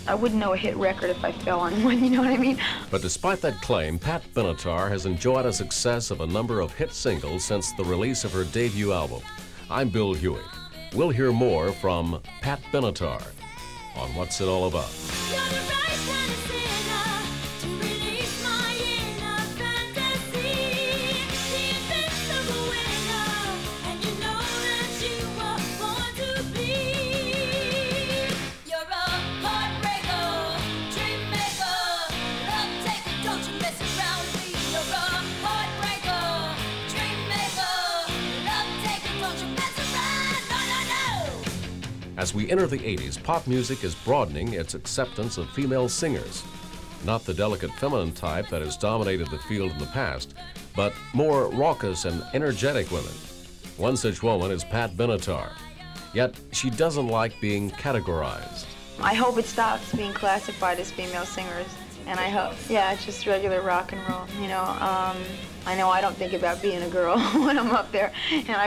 I wouldn't know a hit record if I fell on one, you know what I mean? But despite that claim, Pat Benatar has enjoyed a success of a number of hit singles since the release of her debut album. I'm Bill Huey. We'll hear more from Pat Benatar on What's It All About. As we enter the 80s, pop music is broadening its acceptance of female singers. Not the delicate feminine type that has dominated the field in the past, but more raucous and energetic women. One such woman is Pat Benatar. Yet she doesn't like being categorized. I hope it stops being classified as female singers. And I hope, yeah, it's just regular rock and roll, you know. I know I don't think about being a girl when I'm up there. And